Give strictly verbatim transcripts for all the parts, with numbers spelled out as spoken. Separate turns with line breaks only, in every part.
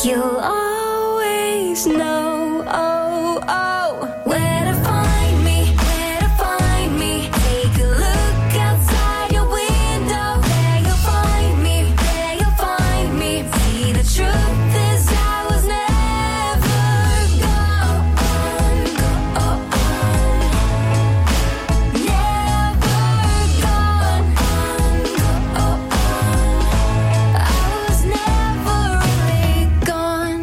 You'll always know, oh, oh, where to find me, where to find me. Take a look outside your window. There you'll find me, there you'll find me. See, the truth is I was never gone, gone, never gone, gone. I was never really gone.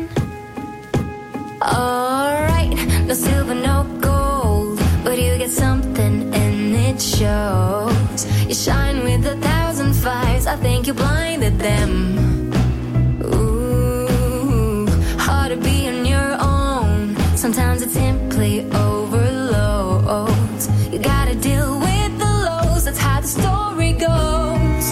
Alright, no silver, no gold, but you get something and it shows. You shine with a thousand fires, I think you blinded them. Ooh, hard to be on your own, sometimes it simply overloads. You gotta deal with the lows, that's how the story goes.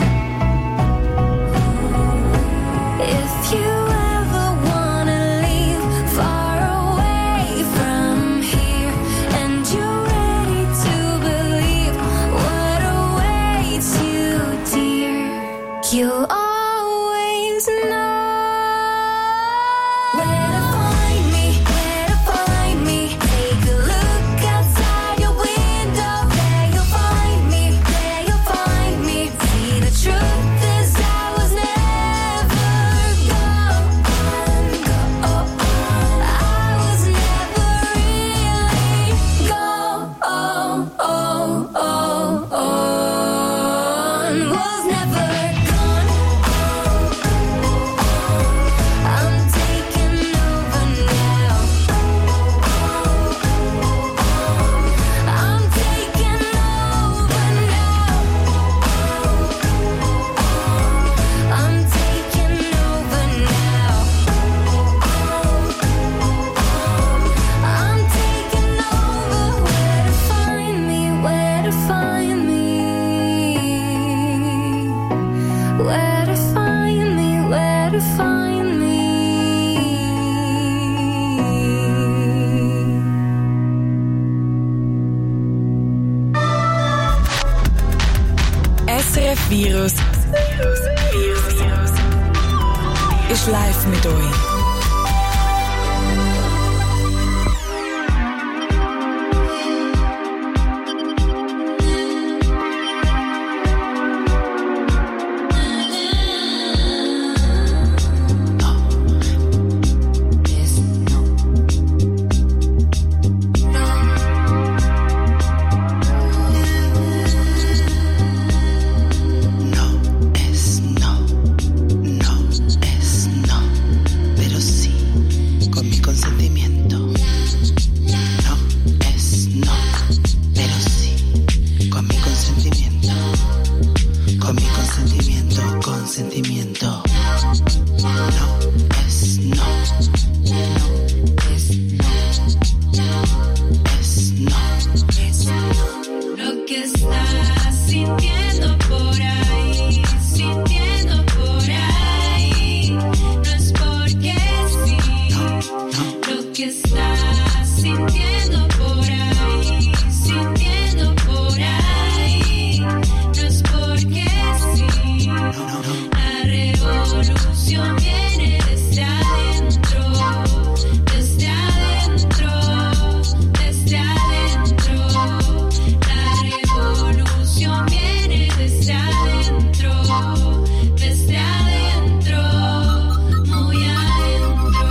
If you ever wanna leave far away from here, and you're ready to believe what awaits you, dear, you'll always know where to find me, where to find me. Take a look outside your window. There you'll find me, there you'll find me. See, the truth is I was never gone, gone. I was never really gone, was never gone. I'm taking over now. I'm taking over now. I'm taking over now. I'm taking over. Where to find me, where to find me. Where to find me, where to find me.
S R F Virus ist live mit euch.
No es no, no es no, pero sí con mi consentimiento. No es no, pero sí con mi consentimiento. Con mi consentimiento, consentimiento. No es no, no es no, es no, es no.
Lo que estás sintiendo por ahí, sintiendo por ahí, no es porque sí. Lo que estás sintiendo por ahí, sintiendo por ahí, no es porque sí. La revolución viene desde adentro, desde adentro, desde adentro. La revolución viene desde adentro, desde adentro, muy adentro.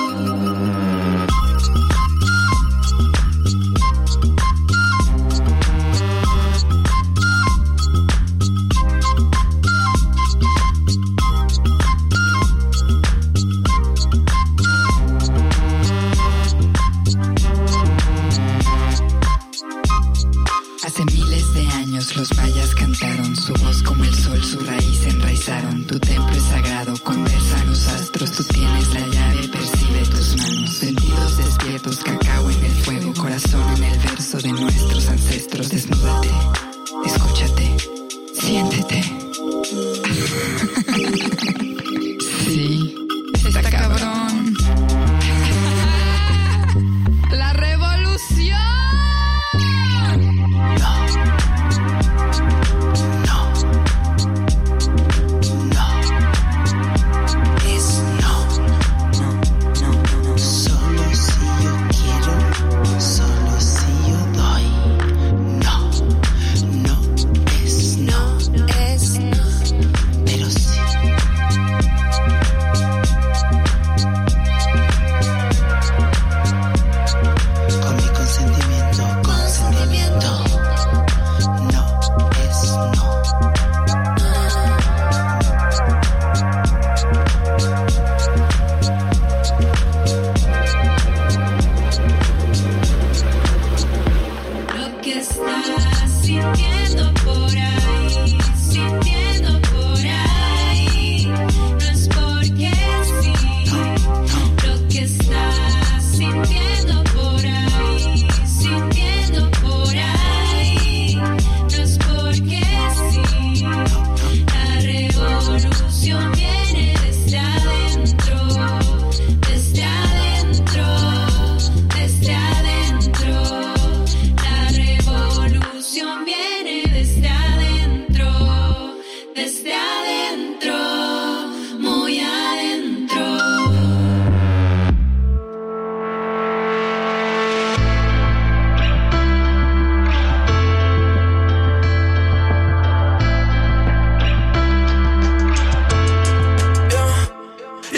Hace miles de años los mayas cantaron, su voz como el sol, su raíz enraizaron. Tu templo es sagrado, conversan los astros, tú tienes la llave, percibe tus manos. Sentidos despiertos, cacao en el fuego, corazón en el verso de nuestros ancestros. Desnúdate, escúchate, siéntete. Sí, está cabrón. La revolución.
No, no, es no, no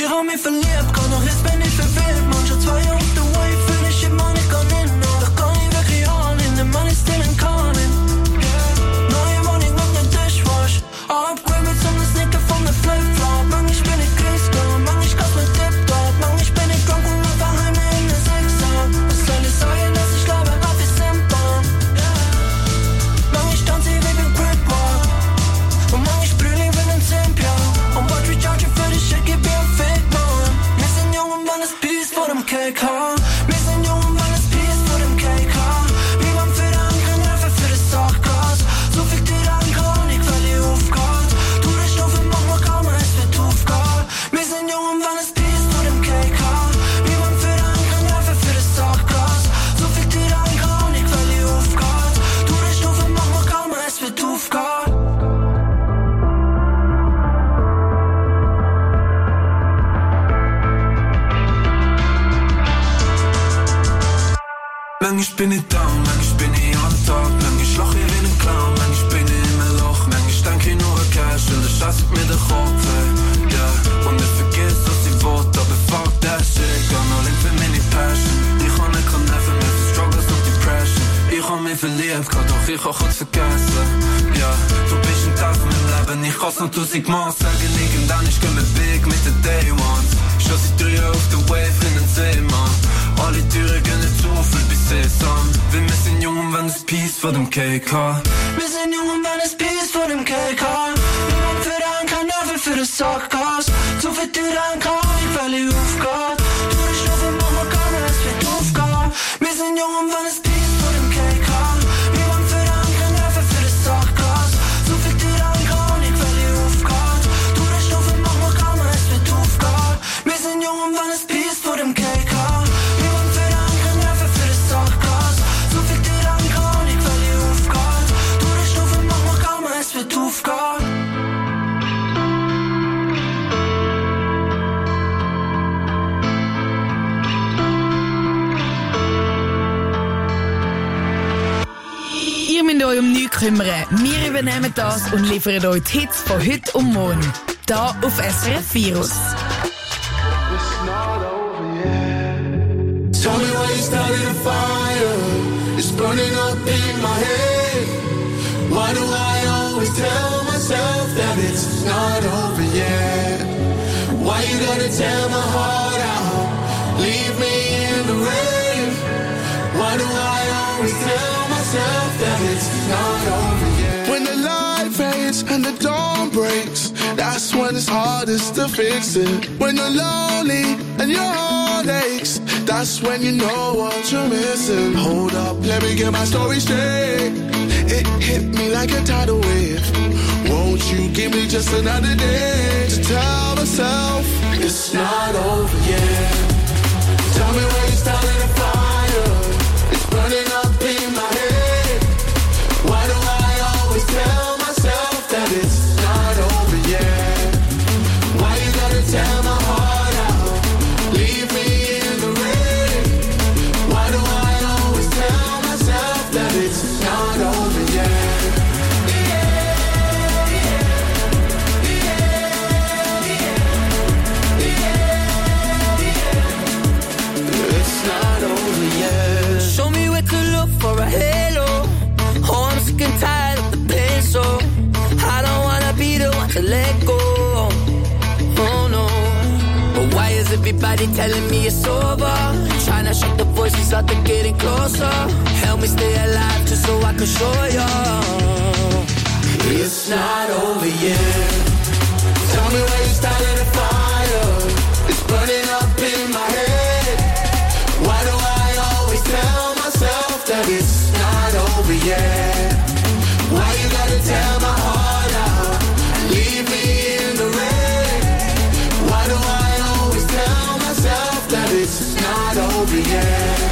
Ich hab mich verliebt, kann doch jetzt bin ich verwirrt. Manche zwei auf the way, fühl ich immer nicht an hin. Doch kann ich wirklich an in, der Mann ist still in Carlin. Neue Wohnung mit ne Dishwash. Upgrade mit so ne Sneaker von der Flip-Flop. Mann, ich bin nicht Christgott, Mann, ich kauf mit Tip-Top. Mann, ich bin nicht drunk und lauf daheim in der Sechser. Was soll ich sagen, dass ich glaube, Rap ist simpel. Mann, ich tanze wie beim Crip-Walk. Und Mann, ich brüll wie ein Simp, ja. Und Bot recharge für die Shit, gib mir ein Fake, Mann. Wir sind jung und wollen das Peace vor dem Cake, ha. Wir sind jung und wollen das Peace vor dem Cake, ha. Wir waren für den Angriff, Nerven für das Sachgas. So viel dir ankommen, ich will die Aufgabe. Tu dich doof und mach mal kaum, es wird Aufgabe. Wir sind jung und wollen das Peace vor dem Cake, ha. Wir waren für den Angriff, Nerven für das Sachgas. So viel dir ankommen, ich will die Aufgabe. Tu dich doof und mach mal kaum, es wird Aufgabe.
Lang ich bin nicht down, lang ich bin nicht on top. Lang ich lach hier in den Clown, lang ich bin nicht im Loch. Lang ich denke nur an Cash und der Scheiß mit der Kopf, yeah. Und ich vergiss, was ich wollte, aber fuck that shit. Gone all in für meine Passion. Ich hab nicht Nerven mehr für Struggles und Depression. Ich hab mich verliebt, kann doch ich auch kurz vergessen, ja. Du bist ein Teil von meinem Leben, ich kann's noch tausendmal sagen. Irgendwann ich geh mit Big mit den Day Ones. Schon seit drei auf der Wave in den See, Mann. Alle Türen gehen nicht zu, viel bis Sesam. Wir sind jung und wenn es Peace vor dem Cake, ha.
Wir sind jung und wenn es Peace vor dem Cake, ha. Niemand für den kein Nerven für das Sackgas. Zu viel Türen kann ich, weil ich aufgeht. Du dich auf und mach mal gar nicht, es wird aufgehen. Wir sind jung und wenn es Peace vor dem Cake, ha. Niemand für den kein Nerven für das Sackgas. Zu viel Türen kann ich, weil ich aufgeht. Du dich auf und mach mal gar nicht, es wird aufgehen. Wir sind jung und wenn es Peace vor dem Cake, ha.
Ihr müsst euch um nichts kümmern. Wir übernehmen das und liefern euch die Hits von heute und morgen. Da auf S R F Virus.
Tell me why you started a fire. It's burning up in my head. Why do I always tell myself that it's not over yet? Why you gotta tear my heart out? Leave me in the rain. Why do I always tell myself that it's not over yet? When the light fades and the dawn breaks, that's when it's hardest to fix it. When you're lonely and your heart aches, that's when you know what you're missing. Hold up, let me get my story straight. It hit me like a tidal wave. Won't you give me just another day to tell myself it's not over yet? Tell me where you started a fire. It's burning up in my head. Why do I always tell myself that it's not over yet? Why you gotta tear my heart out? Leave me in the rain. Why do I always tell myself that it's not over yet? It's not over yet.
Show me where to look for a halo. Oh, I'm sick and tired of the pain, so I don't wanna be the one to let go. Oh no. But why is everybody telling me it's over? Trying to shut the voices out, they're getting closer. Help me stay alive just so I can show you
it's not over yet. Tell me where you started a fire. It's burning up in my head. Why do I always tell myself that it's not over yet? Why you gotta tear my heart out and leave me in the rain? Why do I always tell myself that it's not over yet?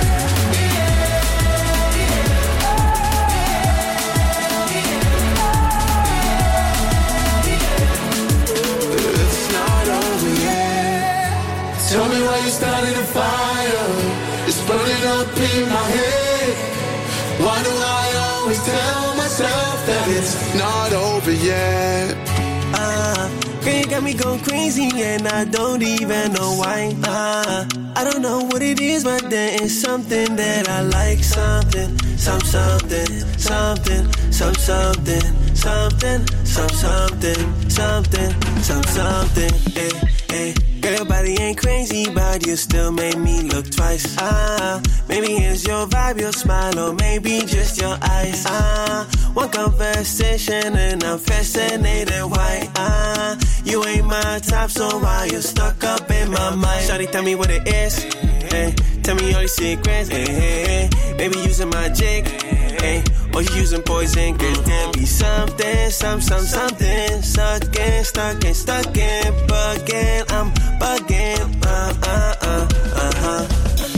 Tell me why you started a fire. It's burning up in my head. Why do I always tell myself that it's not over yet?
Uh,
Girl, you got me going crazy and I don't even know why. Uh, I don't know what it is, but there is something that I like. Something, some something, something, some something, something, some something, something, some something. Hey, hey. Girl, your body ain't crazy, but you still made me look twice. Ah, maybe it's your vibe, your smile, or maybe just your eyes. Ah, one conversation and I'm fascinated. Why? Ah, you ain't my type, so why you stuck up in my mind? Shawty, tell me what it is. Hey, tell me all your secrets. Hey, hey, hey. Maybe using my jig. Hey, or you using poison. Girl, there be something, some, some, something. Stuck in, stuck in, stuck in, bugging. I'm bugging. Uh, uh, uh, uh, uh.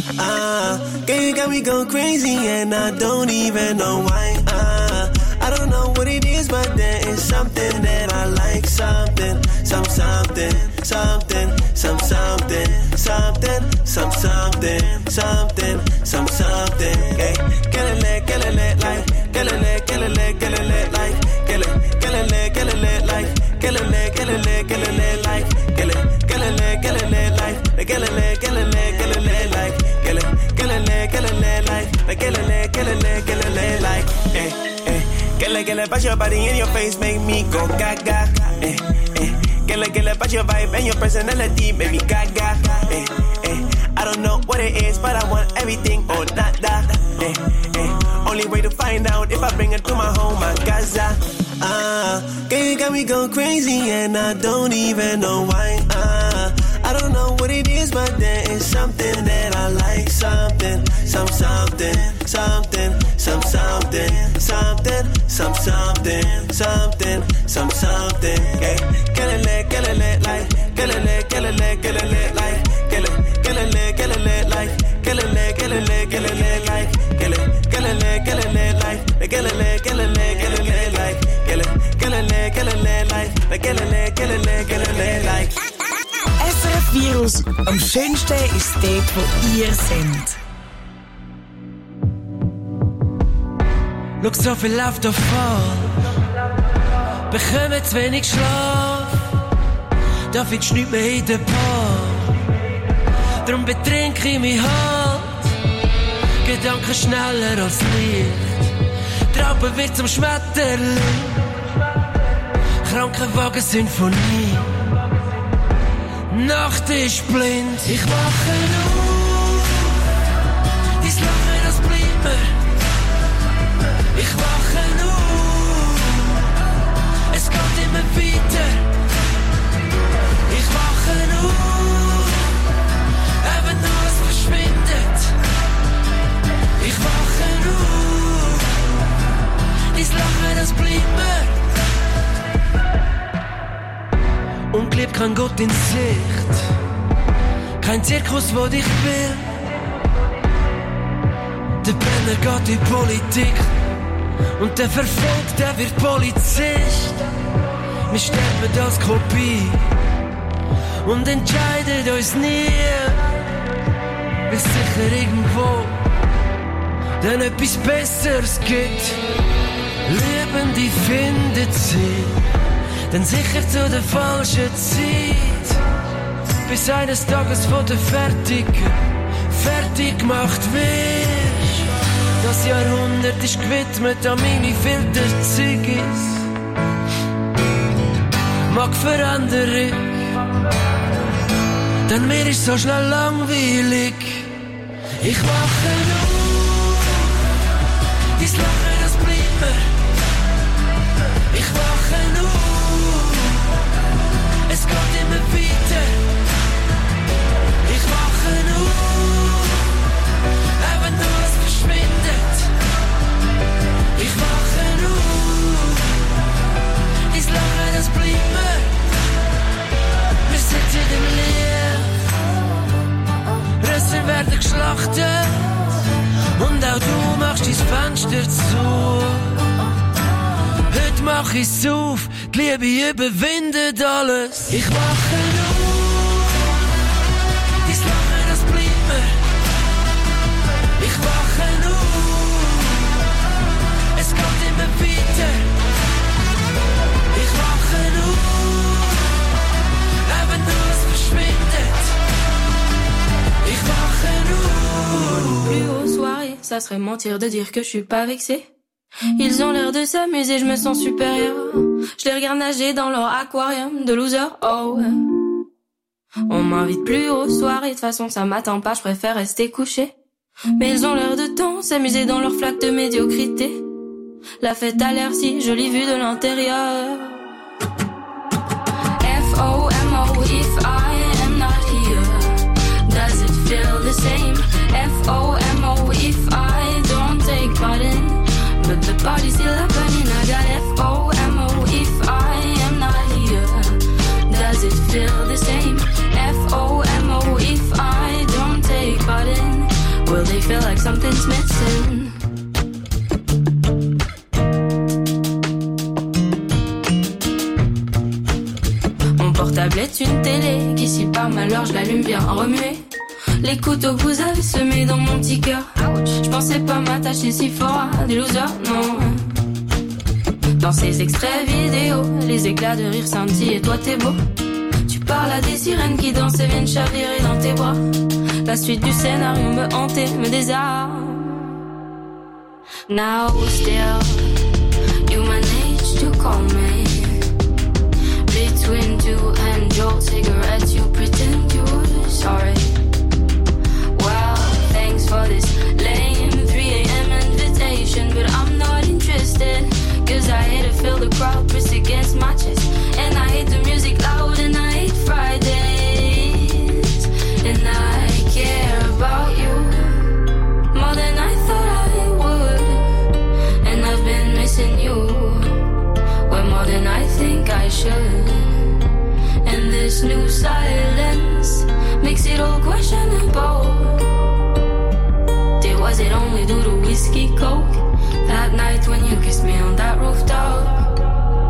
Uh, girl, you got me going crazy and I don't even know why. Uh, I don't know what it is, but there is something that I like. Something, some something, something, some something, something, some something, something, some something. Hey, get it lit, get it lit, like, get it lit, get it lit, get it lit, like, get it, get it lit, get it lit, like, get it lit, get it lit, get it lit, like, get it, get it lit, get it lit, like, get it lit, get it lit, get it lit, like, get it, get it lit, get it lit, like, get it lit, get it lit, get it lit, like, hey, hey. Get it, get it, but your body in your face make me go gaga. Eh, eh. Get it, get it, but your vibe and your personality make me gaga. Eh, eh. I don't know what it is, but I want everything or nada. Eh, eh. Only way to find out if I bring it to my home, my Gaza. Ah, girl, you got me going crazy and I don't even know why. Ah, I don't know what it is, but there is something that I like. Something, some something, something, some something, something, some something, something, some something. Hey, get it lit, get it lit, like, get it lit, get it lit, get it lit, like, get it, get it lit, get it lit, like, get it lit, get it lit, get it lit, like, get it, get it lit, get it lit, like, get it lit, get it lit, get it lit, like, get it, get it lit, get it lit, like, get it lit, get it lit, get it lit, like.
S R F Virus. Am schönsten ist dort, wo ihr seid.
Schau, so viel läuft auf voll. Bekommen zu wenig Schlaf. Da findest du nichts mehr in den Paar. Darum betrinke ich mich halt. Gedanken schneller als Licht. Traube wird zum Schmetterling. Krankenwagen-Sinfonie. Nacht ist blind. Ich wache auf. Dein Lachen, das bleibt mir. Ich wache auf. Es geht immer weiter. Ich wache auf. Eben nur es verschwindet. Ich wache auf. Dein Lachen, das bleibt mir. Und geliebt kein Gott in Sicht. Kein Zirkus, wo dich will. Der Penner geht in Politik. Und der verfolgt, der wird Polizist. Wir sterben als Kopie. Und entscheidet uns nie. Bis sicher irgendwo dann etwas Besseres gibt. Liebende findet sie. Dann sicher zu der falschen Zeit. Bis eines Tages von der Fertigen fertig gemacht wirst. Das Jahrhundert ist gewidmet an meine Filterzeugis. Mag Veränderung, denn mir ist so schnell langweilig. Ich wache auf, dein Lachen, das bleibt mir. Ich wache auf. Es geht immer weiter. Ich wache auf. Eben nur es verschwindet. Ich wache auf. Dein Lachen, das bleibt mir. Wir sitzen im Licht. Rösser werden geschlachtet. Und auch du machst dein Fenster zu. Heute mach ich's auf, die Liebe überwindet alles. Ich wache auf, dein Lachen, das bleibt mir. Ich wache auf, es geht immer weiter. Ich wache auf,
ça serait mentir de dire que je suis pas vexée. Ils ont l'air de s'amuser, je me sens supérieure. Je les regarde nager dans leur aquarium de loser, oh. On m'invite plus aux soirées, de toute façon ça m'attend pas, je préfère rester couché. Mais ils ont l'air de temps, s'amuser dans leur flaque de médiocrité. La fête a l'air si jolie vue de l'intérieur. F O M O, if I am not here, does it feel the same? F O M O, if I don't take part in, but the party's still happening. I got F O M O, if I am not here, does it feel the same? F O M O, if I don't take part in, will they feel like something's missing? Mon portable est une télé qui si par malheur je l'allume bien remuer. Les couteaux que vous avez semés dans mon petit cœur, je pensais pas m'attacher si fort à des losers, non. Dans ces extraits vidéo, les éclats de rire scintillent et toi t'es beau. Tu parles à des sirènes qui dansent et viennent chavirer dans tes bras. La suite du scénario me hantait, me désarme. Now still, you manage to call me. Between two and your cigarettes, you pretend you're sorry. Well, thanks for this lame three a.m. invitation, but I'm not interested. Cause I hate to feel the crowd pressed against my chest. And I hate the music loud and I hate Fridays. And I care about you more than I thought I would. And I've been missing you way more than I think I should. And this new silence makes it all questionable. Did, was it only due to whiskey coke that night when you kissed me on that rooftop?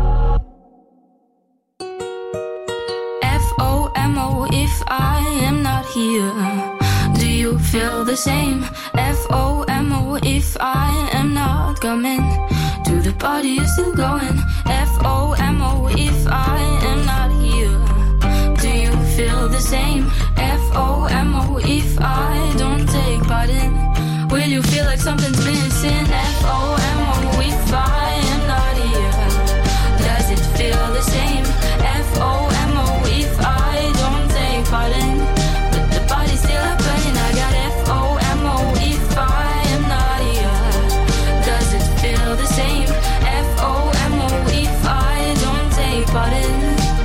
F O M O, if I am not here, do you feel the same? F O M O, if I am not coming to the party, you're still going. F O M O, if I am not here, do you feel the same? F O M O, if I don't take part in, will you feel like something's missing? F O M O, if I am not here, does it feel the same? F O M O, if I don't take part in, but the party's still happening. I got F O M O, if I am not here, does it feel the same? F O M O, if I don't take part in.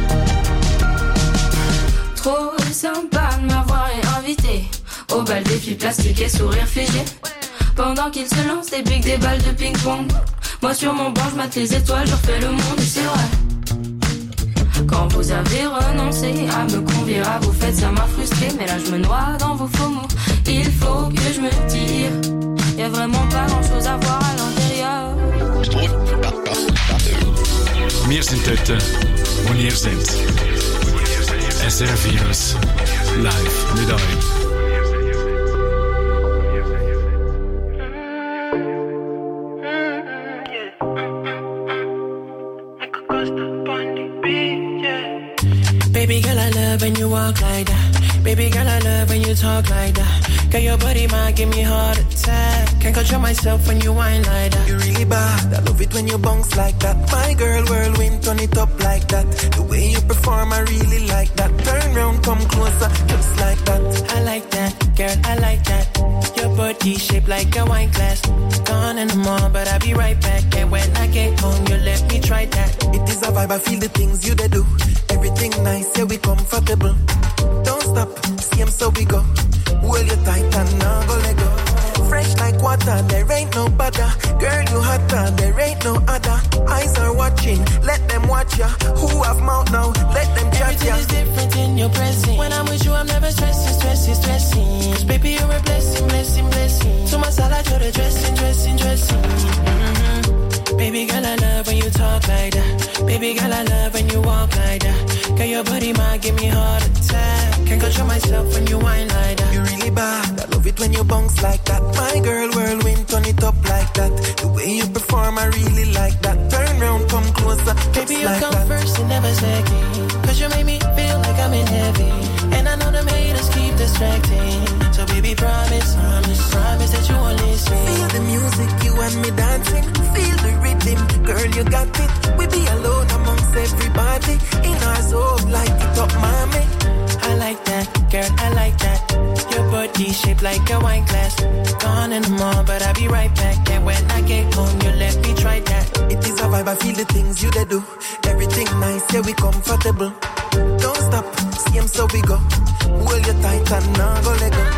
Trop sympa de m'avoir invité au bal des filles plastiques et sourire figé. Pendant qu'ils se lancent des pics, des balles de ping-pong, moi sur mon banc je mate les étoiles, je refais le monde et c'est vrai. Quand vous avez renoncé à me convier à vos fêtes, ça m'a frustré. Mais là je me noie dans vos faux mots, il faut que je me tire. Y'a vraiment pas grand chose à voir à l'intérieur.
Wir sind dort, wo ihr seid. S R F Virus, live mit euch.
Baby girl, I love when you walk like that. Baby girl, I love when you talk like that. Girl, your body might give me heart attack. Can't control myself when you whine like that.
You really bad, I love it when you bounce like that. My girl, whirlwind, turn it up like that. The way you perform, I really like that. Turn round, come closer, just like that.
I like that, girl, I like that. Your body shaped like a wine glass. Gone in the mall, but I'll be right back. And when I get home, you let me try that.
It is a vibe, I feel the things you they do. Everything nice, yeah, we comfortable. Don't stop, same so we go. Hold you tight and now go let go. Fresh like water, there ain't no bother. Girl, you hotter, there ain't no other. Eyes are watching, let them watch ya. Who have mouth now, let them chat ya.
Everything is different in your presence. When I'm with you, I'm never stressing, stressing, stressing. Baby, you're a blessing, blessing, blessing. To my side, you're the dressing, dressing, dressing. Mm-hmm. Baby girl, I love when you talk like that. Baby girl, I love when you walk like that. Girl, your body might give me heart attack. Can't control myself when you whine like that.
You really bad, I love it when you bounce like that. My girl, whirlwind, turn it up like that. The way you perform, I really like that. Turn round, come closer,
baby, you
like
come
that.
first and never second. Cause you make me feel like I'm in heaven. And I know the haters keep distracting. So baby, promise, promise, promise that you won't listen. you got it. We be alone amongst everybody. In our zone, light it up, mommy. I like that, girl, I like that. Your body shaped like a wine glass. Gone in the mall, but I'll be right back. And when I get home, you let me try that. It is a vibe, I feel the things you they do. Everything nice, yeah, we comfortable. Don't stop, same so we go. Hold you tight and now go let go.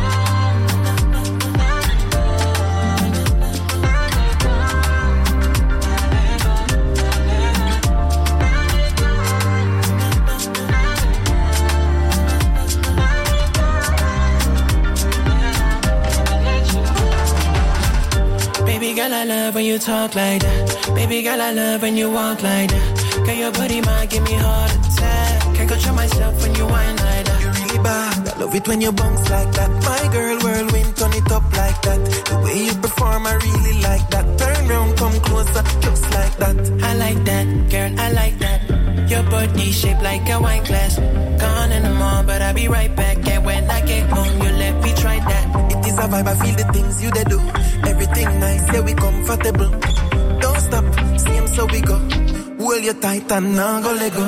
Baby girl, I love when you talk like that. Baby girl, I love when you walk like that. Girl, your body might give me heart attack. Can't control myself when you whine like that. You're really bad. I love it when you bounce like that. My girl, whirlwind, turn it up like that. The way you perform, I really like that. Turn round, come closer, just like that. I like that, girl, I like that. Your body shaped like a wine glass. Gone in the mall, but I'll be right back. And when I get home, you let me try that. It is a vibe, I feel the things you they do. Everything nice, yeah, we comfortable. Don't stop, same so we go. Hold you tight and now go let go.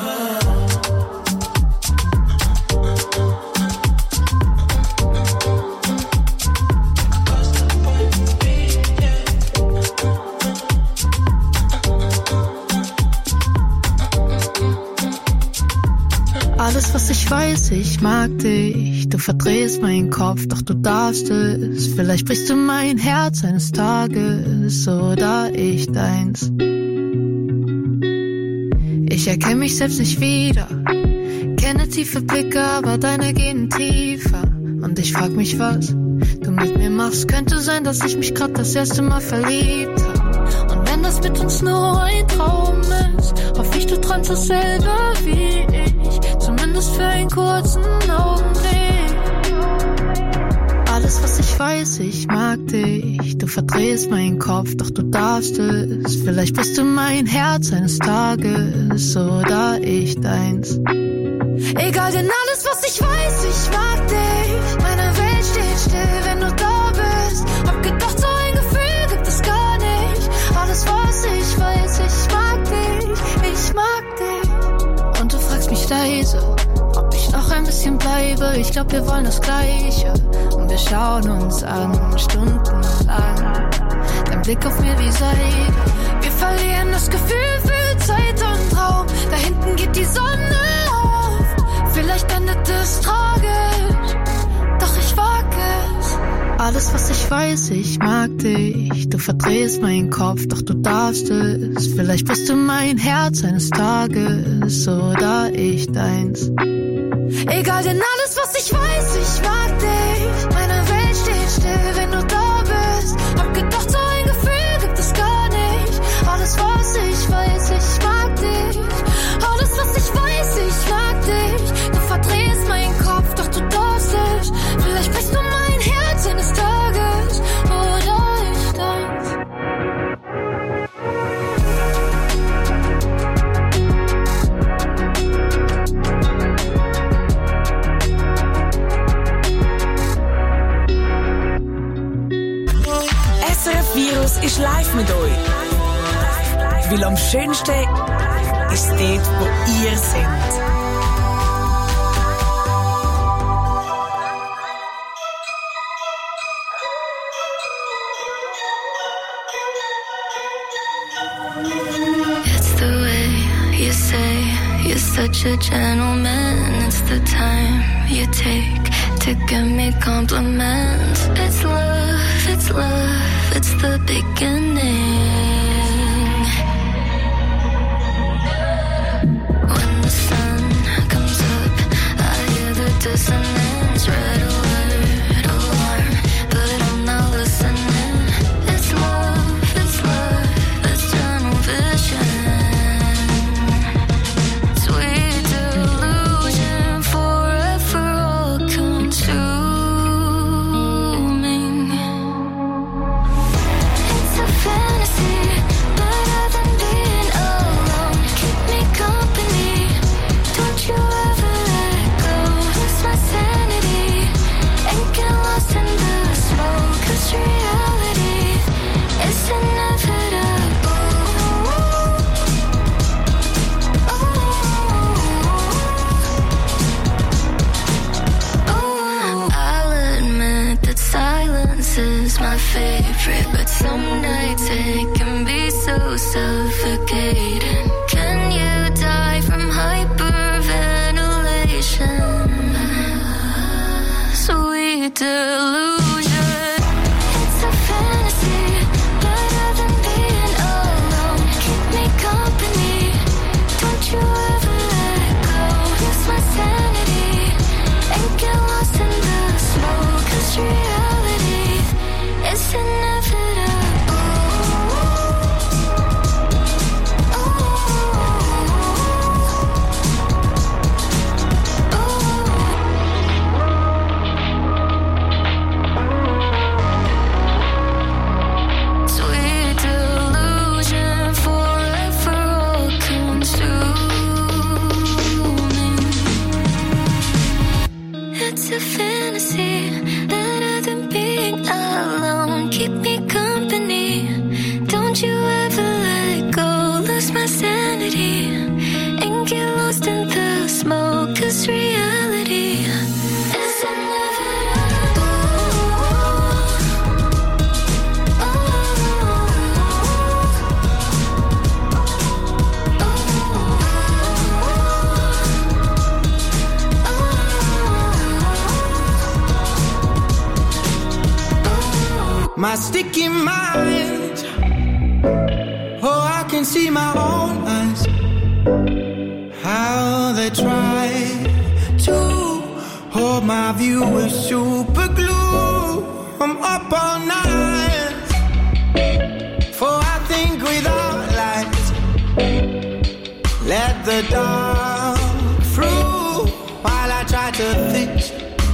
Alles, was ich weiß, ich mag dich. Du verdrehst meinen Kopf, doch du darfst es. Vielleicht brichst du mein Herz eines Tages oder ich deins. Ich erkenne mich selbst nicht wieder. Kenne tiefe Blicke, aber deine gehen tiefer. Und ich frag mich, was du mit mir machst. Könnte sein, dass ich mich grad das erste Mal verliebt hab. Und wenn das mit uns nur ein Traum ist, hoffe ich, du träumst dasselbe wie ich. Zumindest für einen kurzen Augenblick. Alles, was ich weiß, ich mag dich. Du verdrehst meinen Kopf, doch du darfst es. Vielleicht bist du mein Herz eines Tages oder ich deins. Egal, denn alles, was ich weiß, ich mag dich. Meine Welt steht still, wenn du da bist. Hab gedacht, so ein Gefühl gibt es gar nicht. Alles, was ich weiß, ich mag dich. Ich mag dich. Und du fragst mich leise, ob ich noch ein bisschen bleibe. Ich glaub, wir wollen das Gleiche. Und wir schauen uns an, stundenlang. Dein Blick auf mir wie Seide. Wir verlieren das Gefühl für Zeit und Raum. Da hinten geht die Sonne auf. Vielleicht endet es tragisch, doch ich wag es. Alles, was ich weiß, ich mag dich. Du verdrehst meinen Kopf, doch du darfst es. Vielleicht bist du mein Herz eines Tages oder ich deins. Egal, denn alles, was ich weiß, ich mag dich. Meine Welt steht still, wenn du da bist. Hab gedacht, so ein Gefühl gibt es gar nicht. Alles, was ich weiß, ich mag dich. Alles, was ich weiß, ich mag dich. Du verdrehst meinen Kopf, doch du darfst es. Vielleicht bist du mein Herz eines Tages oder ich deins.
S R F Virus ist live mit euch. Weil am schönsten ist dort, wo ihr seid.
It's the way you say you're such a gentleman. It's the time you take to give me compliments. It's love, it's love, it's the beginning. When the sun comes up, I hear the dissonance. Red alert, alarm, but I'm not listening. It's love, it's love, it's tunnel vision. Sweet delusion, forever all consuming. It's a fantasy, better than being alone. Keep me company, don't you ever let go. Lose my sanity. is my favorite, but some nights it can be so suffocating. Can you die from hyperventilation? Sweet delusion. It's a fantasy, better than being alone. Keep me company, don't you ever let go. Lose my sanity and get lost in the smoke, 'cause reality is inevitable. It's a fantasy, better than being alone. Keep me company, don't you ever let go. Lose my sanity and get lost in the smoke, 'cause reality is inevitable.
My sticky mind, oh, I can see my own eyes, how they try to hold my view with super glue. I'm up all night, for I think without light. Let the dark through while I try to fix.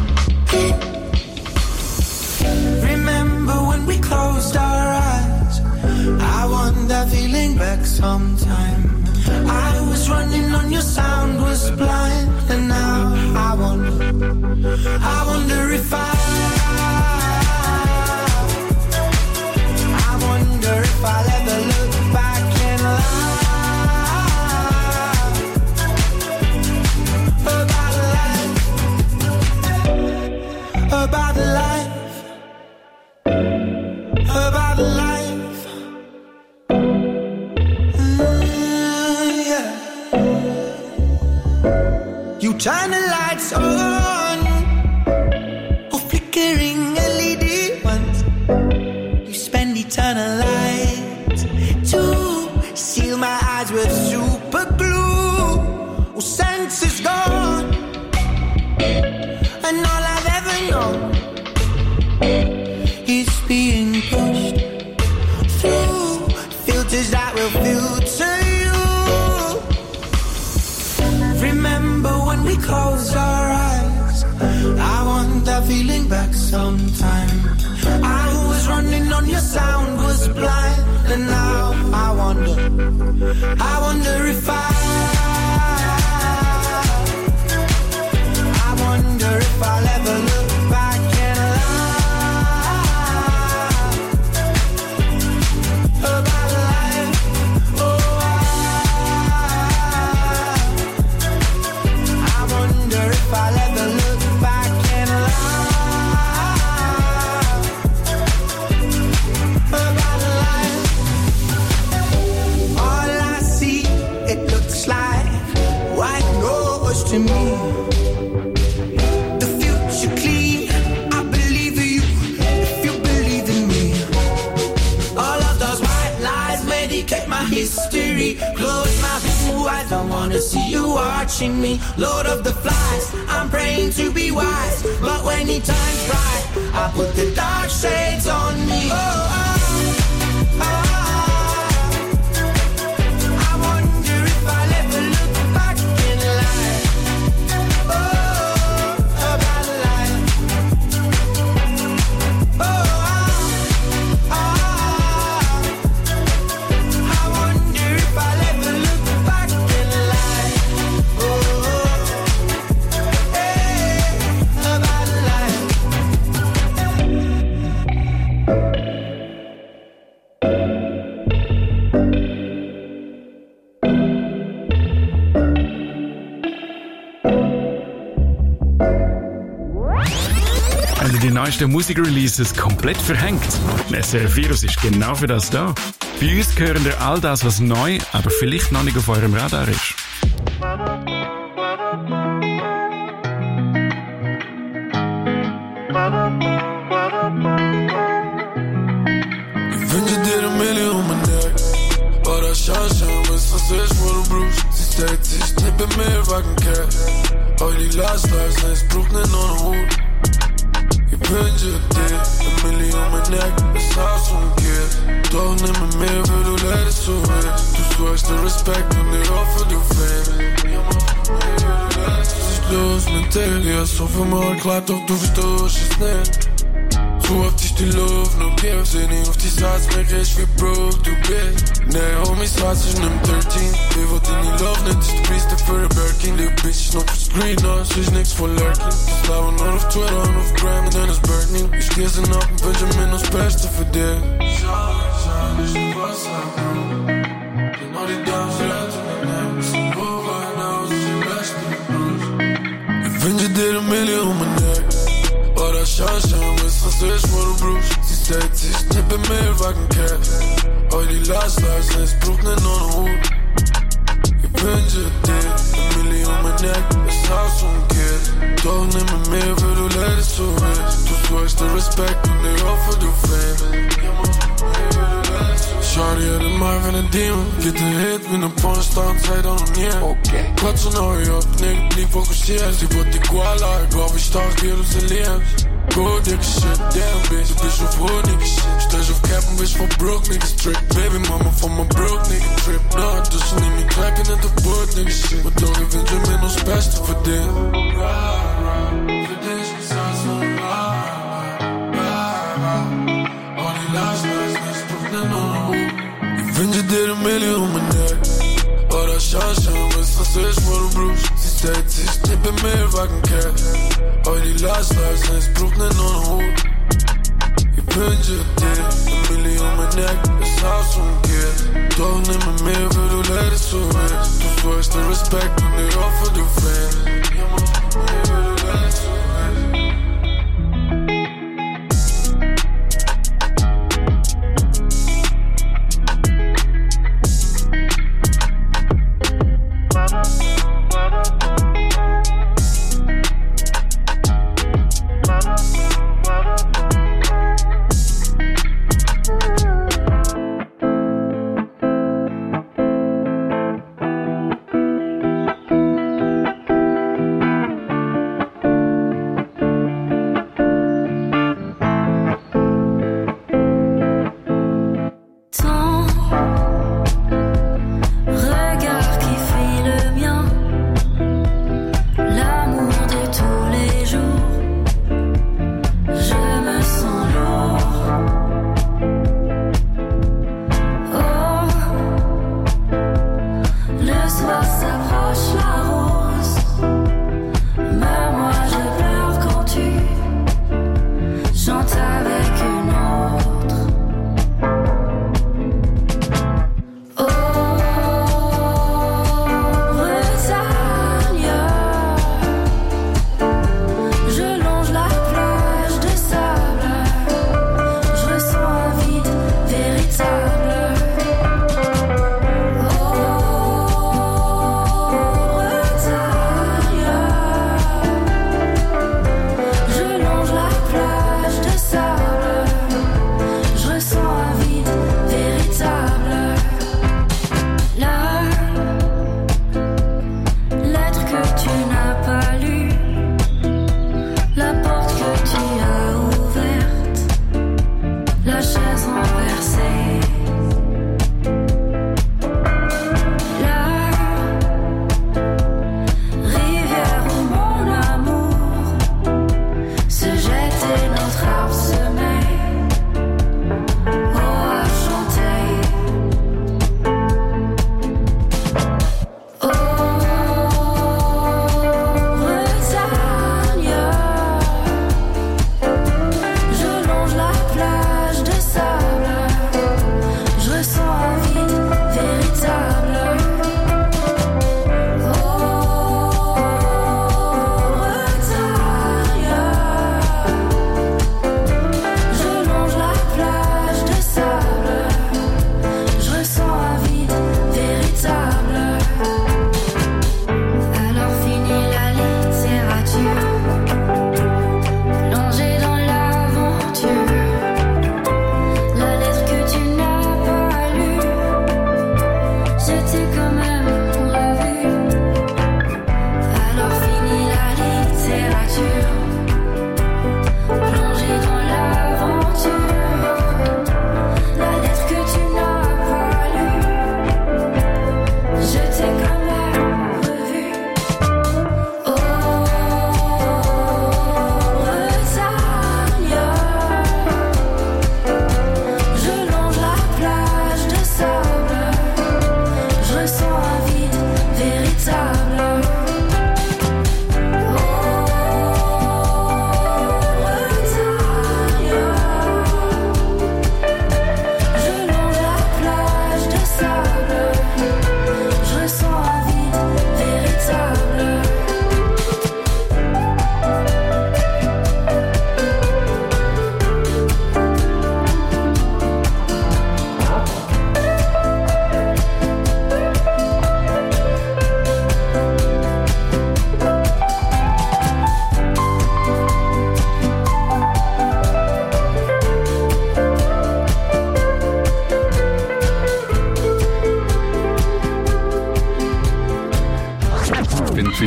Remember when we closed our eyes? I want that feeling back sometime. I was running on your sound, was blind, and now I wonder, I wonder if I I wonder if I'll ever look back and lie about life, about life. About life, mm, yeah. You turn the lights on, or flickering L E D ones. You spend eternal light to seal my eyes with super glue. Oh, sense is gone, and all I've ever known is being pushed through filters that will filter you. Remember when we closed our eyes? I want that feeling back sometime. I was running on your sound, was blind, and now I wonder, I wonder if I I wonder if I'll ever look back and lie about life. Oh, I, I wonder if I'll ever look back and lie about life. All I see, it looks like white noise to me. The future clean, I believe in you, if you believe in me. All of those white lies medicate my history. Close my view, I don't wanna see you watching me. Lord of the flies, I'm praying to be wise, but when the time's right, I put the dark shades on me. Oh, oh, oh. I wonder if I'll ever look back in life. Oh, about life. Oh, oh, oh. I wonder if I'll ever look back in life. Oh, hey, about life.
Haben ihr die neuesten Musikreleases komplett verhängt? S R F Virus ist genau für das da. Bei uns hören ihr all das, was neu, aber vielleicht noch nicht auf eurem Radar ist.
Ich wünsche dir eine Million um mein Neck. Bara Sunshine, hvis jeg ses for en brus. Siste tid, snippe mer vakken cat. Og de last lives, når jeg spruk ned under hud. Jeg wünsche dir eine Million um mein Neck. Es har som en kid. Dog nimmer mere, vil du lade det så væk. Du største respekt, men det er offer du fan. Los, mental, jeg så for meget klart, og du forstår ikke snart. So oft ich die Luft nur gib, seh nicht auf die Satz, merk ich wie broke du bist. Nee, Homies, was ich nimm dreizehn. Wir wollten nie Love, nicht ich die Priester für ein Birkin. Die Bitch noch für Screen, das ist nix von Lurking. Ich laufe nur auf Twitter und auf Gram und dann ist Burning. Ich geh sie noch und wünsche mir nur das Beste für dich. Schau, schau, nicht was sag du. Genau die Damen, sie hat mir nix. Wo war hinaus, ist die Beste mit Blues. Ich wünsche dir eine Million um mein Neck. Bara Sunshine, hvis jeg ses for en brus. Siste tid, snippe mer vakken cat. Og de last lives, når jeg spruk ned under hud. Jeg wünsche dir en million om min neck. Jeg har som en kid. Dog nimmer mere, vil du lade det så væk. Du største respekt, men det er offer du fan. Shawty er det mig, van en demon. Get the hit, men en pornstar, tag dig om hjem. Godt så når jeg op, nigga, bliv fokuseret. Sig på det koala, jeg går, vi står Jerusalem. Good nigga shit, damn bitch, bitch of hood nigga shit. Stage of cap, bitch for broke niggas trick. Baby mama for my broke nigga trip. Nah, du så niet meer klakken in de board nigga shit. Maar toch, ik vind je min ons beste voor dit. Voor deze zaad zo all die last nights, niks toch net nog. Ik vind je dit een miljoen om mijn nek. Bara Sunshine, hvis jeg ses for en brus. Siste tid, snippe mer vakken cat. Og de last lives, når jeg spruk ned under hud. Jeg wünsche dir en million om min neck. Jeg har som en kid. Dog nimmer mere, vil du lade det så væk. Du største respekt, men det er offer du fan. Jeg må mere, vil du lade det så væk.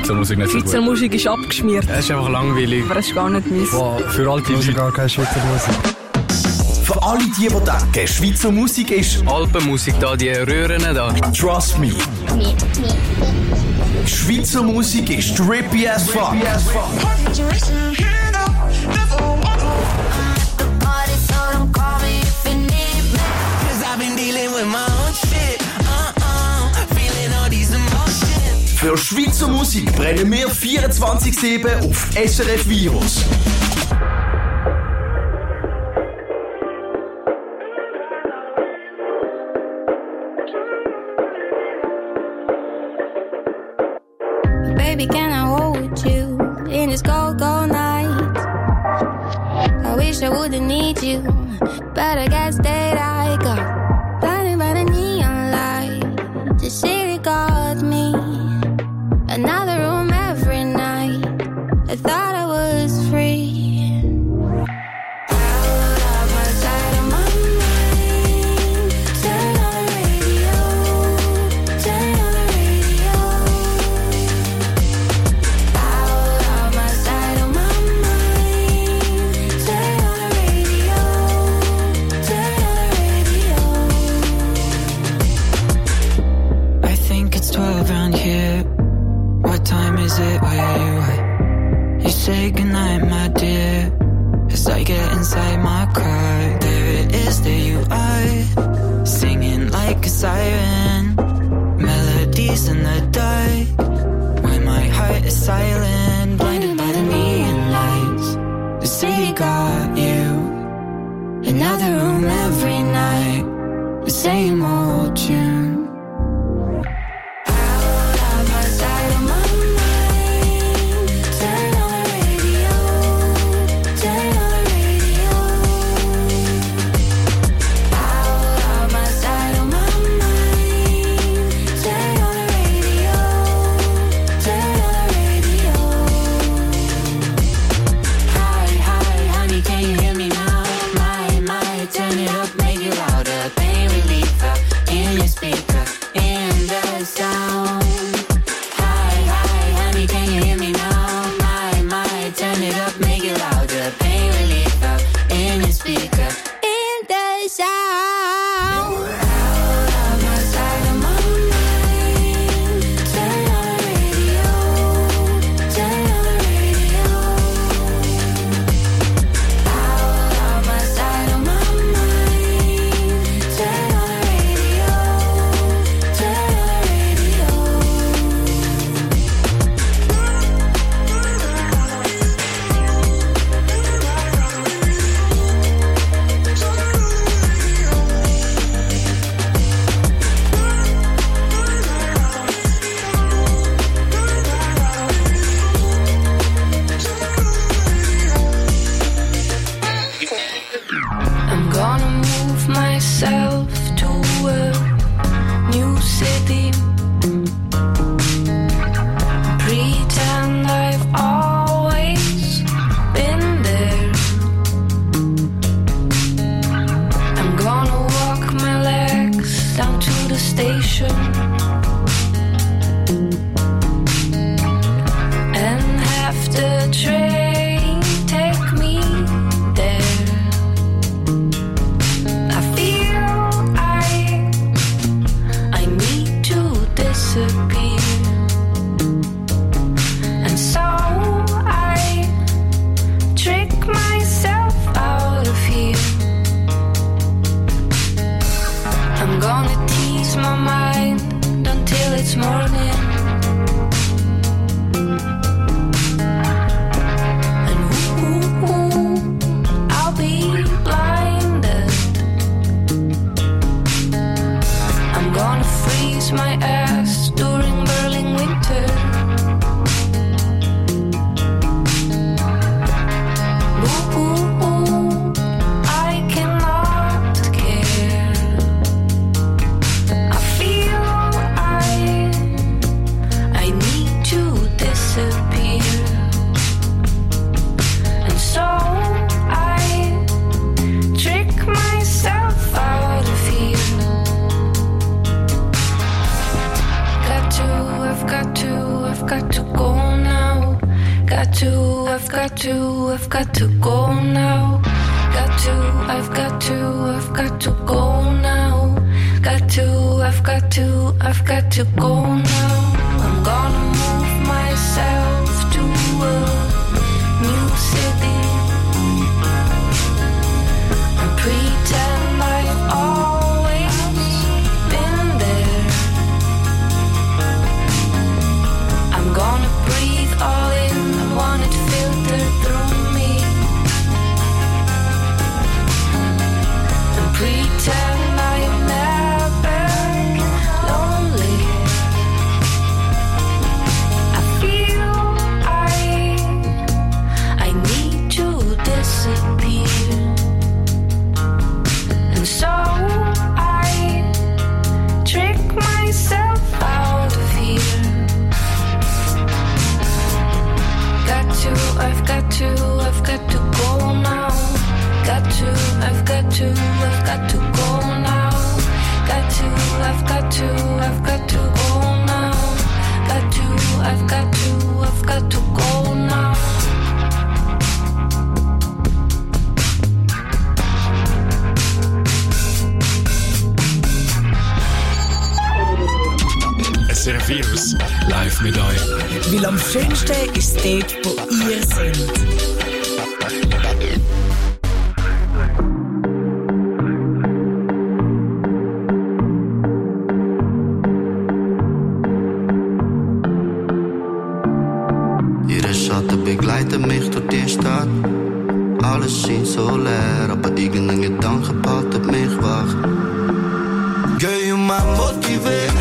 Schweizer Musik nicht so gut.
Schweizer Musik ist abgeschmiert.
Es ist einfach langweilig.
Aber es ist gar nicht meins.
Wow, für alte Leute gar keine Schweizer Musik.
Für alle die, die denken, Schweizer Musik ist
Alpenmusik da, die Röhren da.
Trust me. Schweizer Musik ist trippy as fuck. Für Schweizer Musik brennen wir vierundzwanzig sieben auf S R F Virus.
Baby, can I hold you in this cold, cold night? I wish I wouldn't need you, but I guess that I got blinded by the neon light. The city got me. Another room every night. I thought I was free. Out of my sight, of my mind. Turn on the radio. Turn on the radio. Out of my sight, of my mind. Turn on the radio. Turn on the radio.
I think it's twelve around here. What time is it where you are? You say goodnight, my dear. As I get inside my car, there it is, there you are. Singing like a siren. Melodies in the dark. When my heart is silent, blinded by the neon lights. The city got you. Another room every night. The same old tune.
got to go now. Got to, I've got to, I've got to go now. Got to, I've got to, I've got to go now. I'm gonna move myself to a new city and pretend I've always been there. I'm gonna breathe all in, I want it filtered through me and pretend I am never lonely. I feel I, I need to disappear, and so I trick myself out of here. Got to, I've got to, I've got to go now. Got to, I've got to, I've got to go now. Got to, I've got to, I've got to go now. Got to, I've got to, I've got to go now.
S R F Virus live mit euch.
Weil am schönsten ist dort, wo ihr seid.
Ihre Schatten begleiten mich durch die Stadt. Alles scheint so leer, aber irgendein Gedanke behaltet mich wach. Girl, you my motivate,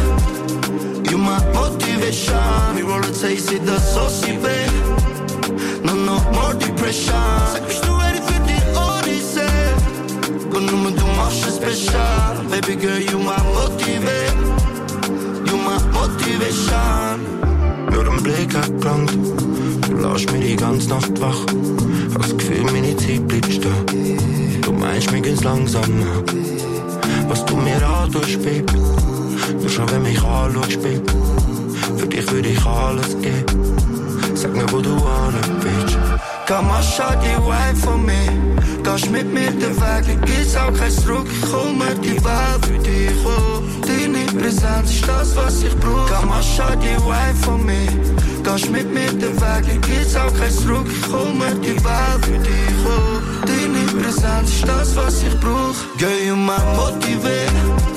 you my motivation. We roll a taste, it does so see babe. No, no more depression. Sag, bist du ready für die Odyssee? Und nur du machst es besser. Baby girl, you my motivate, you my motivation. Ja, dein Blick hat gelangt, du lässt mich die ganze Nacht wach. Hab das Gefühl, meine Zeit bleibt stehen. Du meinst, mir geht's langsamer. Was du mir antust, Baby. Du schon, wenn mich anschaust, Baby. Für dich würde ich alles geben. Sag mir, wo du hin willst. Komm mal, schau die Wife von mir. Gehst mit mir den Weg, dann gibt's auch kein Zurück. Ich komme die Welt für dich, oh. Deine Präsenz ist das, was ich brauch. Komm mal, schau die Wife von mir. Gehst mit mir den Weg, dann gibt's auch kein Zurück. Ich komme die Welt für dich, oh. Deine Präsenz ist das, was ich brauch. Girl, you my motivate,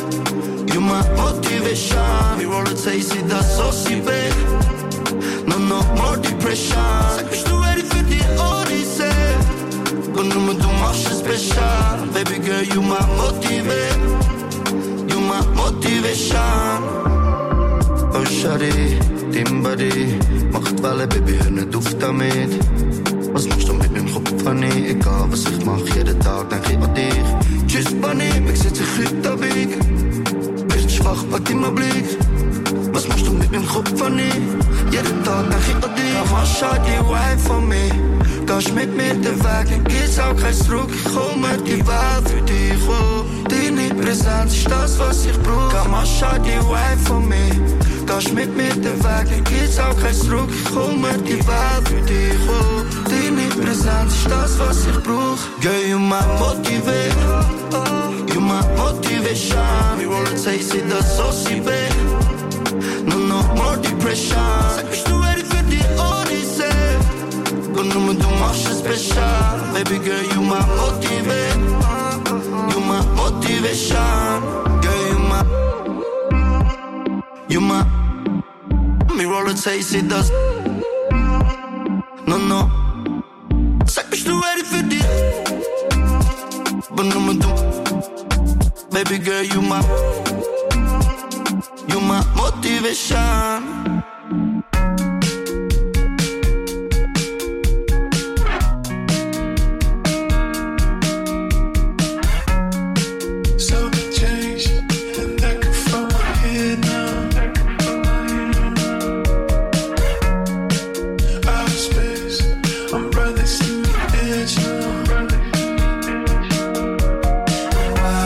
you my motivation. We roll a taste, it does so see babe. No, no more depression. Sag, bist du ready für die Odyssee? Und nur du machst es besser. Baby girl, you my motivate, you my motivation. Oh shawty, dein Body macht Welle, Baby, hör nicht auf damit. Was machst du mit meinem Kopf, Fanny? Egal was ich mach, jeden Tag denk ich an dich. Tschüss, Bunny, mich setz ich heute Weg. Bist schwach, pack immer Blick. Was machst du mit meinem Kopf, Fanny? Jeden Tag denk ich an dich. Komm, schau die Wife von mir. Gehst mit mir den Weg, dann gibt's auch kein Zurück. Ich komme die Welt für dich, oh. Deine Präsenz ist das, was ich brauch. Komm, schau die Wife von mir. Gehst mit mir den Weg, dann gibt's auch kein Zurück. Ich komme die Welt für dich, oh. Deine Präsenz ist das, was ich brauch. Girl, you my motivate, you my motivation. We roll a taste, it does so see babe. No, no more depression. Sag, bist du ready für die Odyssee? Und nur du machst es besser. Baby girl, you my motivate, you my motivation. Girl, you my, you my. Me roll a taste, it does. No, no. Sag, bist du ready für die? Und nur du. Baby girl, you my, you my motivation.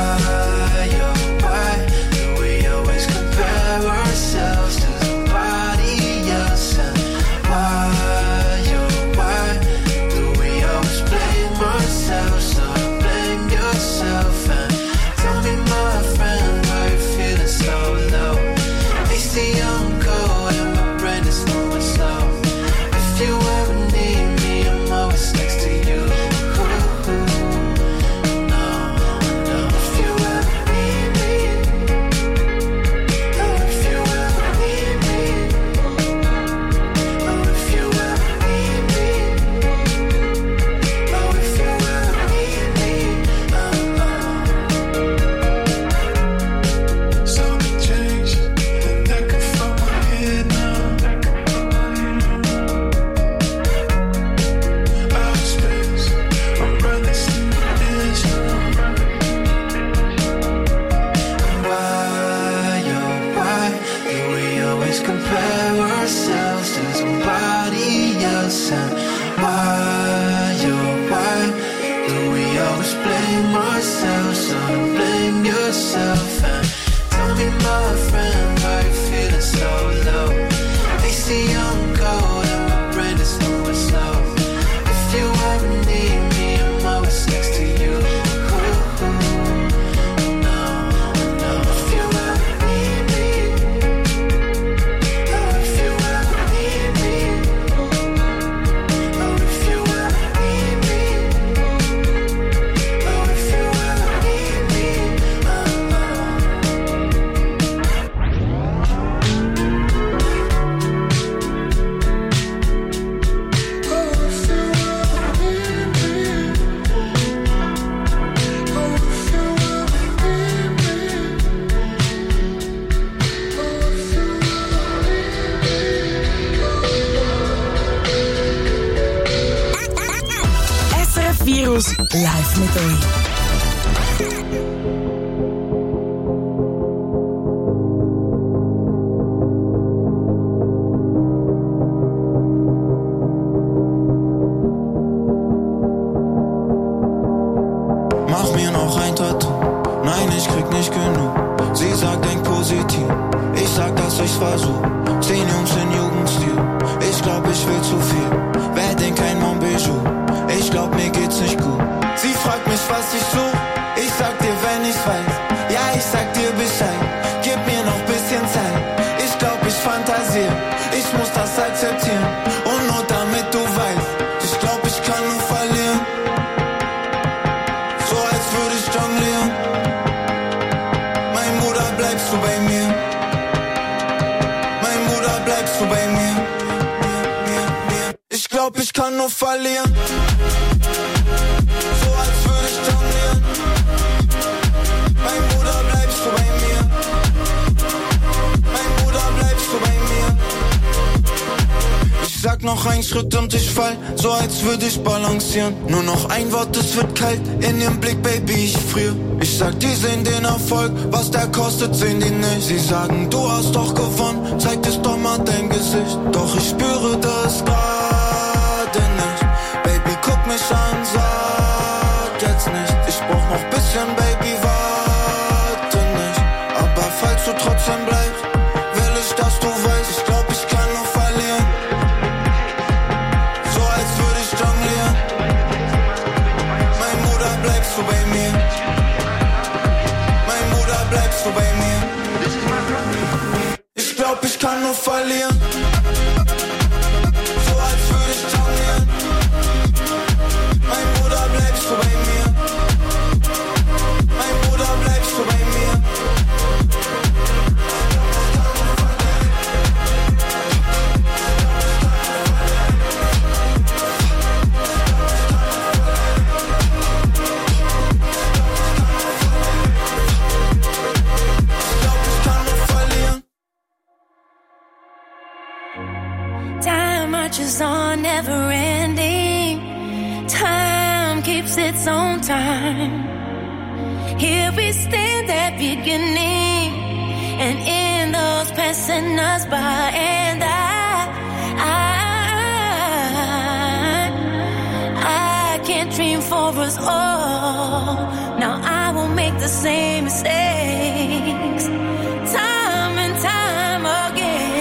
Why, why do we always compare ourselves to somebody?
Virus live mit euch.
Mach mir noch ein Tattoo, nein, ich krieg nicht genug. Sie sagt, denk positiv, ich sag, dass ich's versuch. Zehn Jungs in Jugendstil, ich glaub, ich will zu viel. Wer denkt kein Montbijou, ich glaub, mir geht's nicht gut. Sie fragt mich, was ich such, ich sag dir, wenn ich's weiß. Ja, ich sag dir Bescheid, gib mir noch bisschen Zeit. Ich glaub, ich fantasier, ich muss das akzeptieren. Und nur damit du weißt, ich glaub, ich kann nur verlieren. So als würde ich jonglieren. Mein Bruder, bleibst du bei mir? Mein Bruder, bleibst du bei mir? Ich glaub, ich kann nur verlieren. So als würde ich jonglieren. Mein Bruder, bleibst du bei mir? Mein Bruder, bleibst du bei mir? Ich sag noch einen Schritt und ich fall, so als würde ich balancieren. Nur noch ein Wort, es wird kalt, in ihrem Blick, Baby, ich frier. Ich sag, die sehen den Erfolg, was der kostet, sehen die nicht. Sie sagen, du hast doch gewonnen, zeig es doch mal dein Gesicht. Doch ich spüre das gerade nicht. Baby, guck mich an, sag jetzt nicht. Ich brauch noch bisschen, Baby, warte nicht. Aber falls du trotzdem bleibst, will ich, dass du weißt, ich glaub, ich kann nur verlieren. So als würde ich jonglieren. Mein Bruder, bleibst du bei mir? Mein Bruder, bleibst du bei mir? Ich glaub, ich kann nur verlieren. So als würde ich jonglieren. Mein Bruder, bleibst du bei mir? Mein Bruder, bleibst du bei mir?
Time marches on, never ending. Time keeps its own time. Here we stand at beginning, and in those passing us by, and I, I, I can't dream for us all. Now I won't make the same mistakes. Time and time again.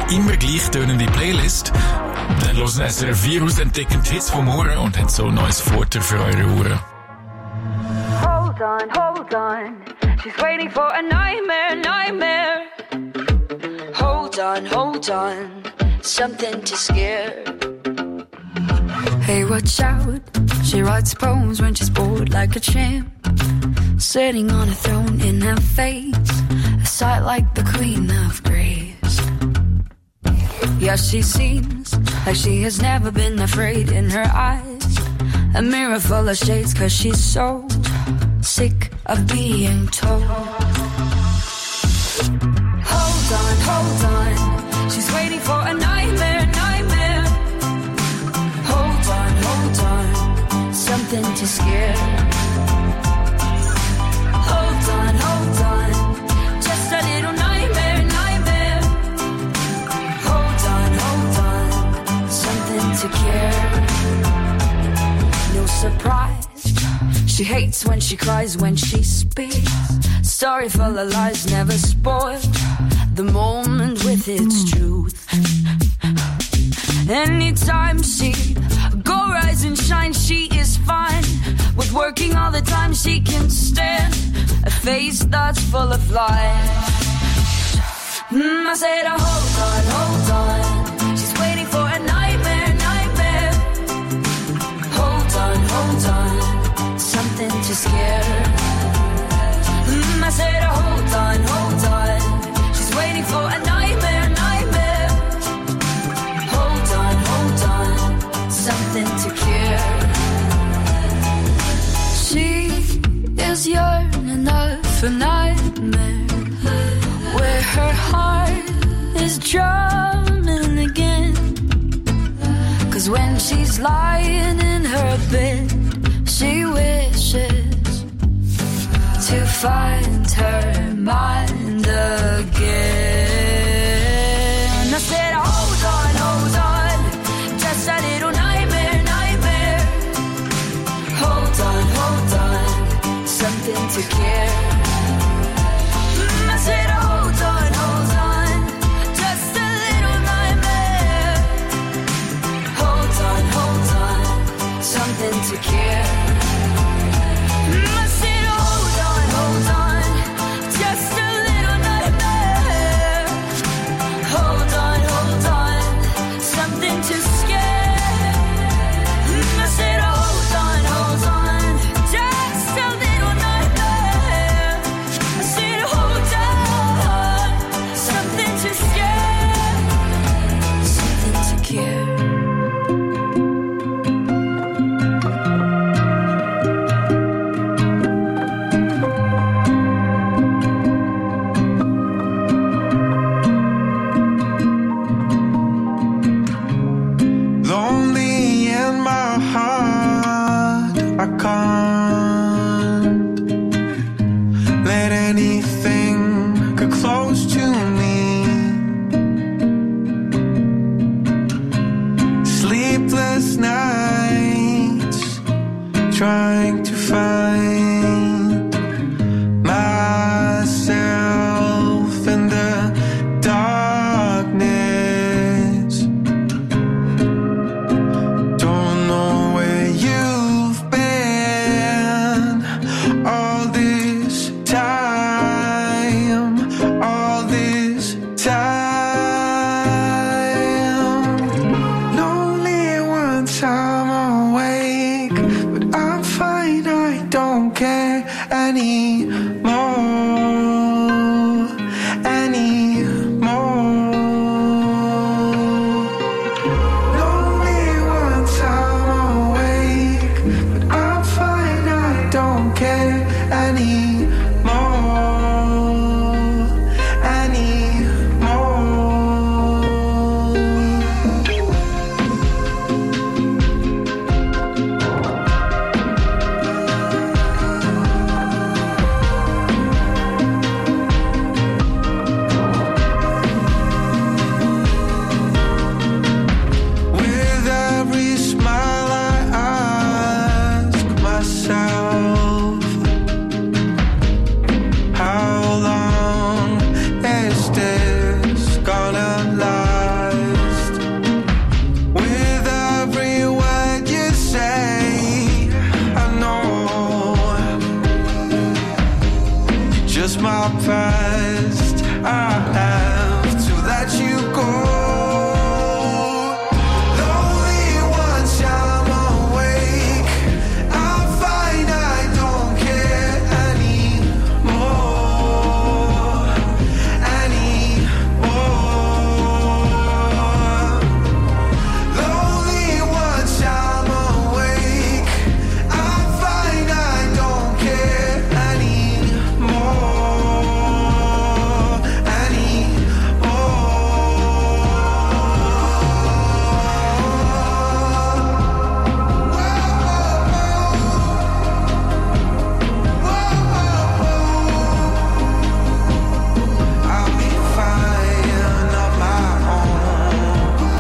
die immer gleich tönende Playlist? Dann hören S R F vier ausentdeckend Hits vom Ohren und haben so ein neues Futter für eure Ohren.
Hold on, hold on. She's waiting for a nightmare, nightmare. Hold on, hold on. Something to scare.
Hey, watch out. She writes poems when she's bored like a champ. Sitting on a throne in her face, a sight like the Queen of Grace. Yeah, she seems like she has never been afraid in her eyes. A mirror full of shades, cause she's so sick of being told.
Hold on, hold on. She's waiting for a nightmare, nightmare. Hold on, hold on.
Something to scare.
Hold on, hold on. Just a little nightmare, nightmare. Hold on, hold on.
Something to care.
No surprise.
She hates when she cries, when she speaks. Story full of lies, never spoiled the moment with its truth. Anytime she go rise and shine, she is fine. With working all the time, she can stand a face that's full of lies.
Mm, I said, oh, hold on, hold on. She's waiting for a nightmare, nightmare. Hold on, hold on.
Something to scare.
Mm, I said, oh, hold on, hold on. She's waiting for a nightmare, nightmare. Hold on, hold on.
Something to care. She is yearning for nightmare, where her heart is drumming again. Cause when she's lying in her bed, she wishes to find her mind again.
I said, hold on, hold on. Just a little nightmare, nightmare. Hold on, hold on.
Something to care.
Mm, I said, hold on, hold on. Just a little nightmare. Hold on, hold on.
Something to care.
Mm, I said, hold on, hold on. Just a little nightmare. Hold on, hold on. Something to scare. Mm, I said, hold on, hold on. Just a little nightmare. I said, hold on. Something to scare.
Something to care.
Lonely in my heart, I can't let anything get close to me. Sleepless nights, trying to find myself in the darkness. Don't know where you've been all this time, all this time. Lonely once I'm awake, but I'm fine, I don't care anymore.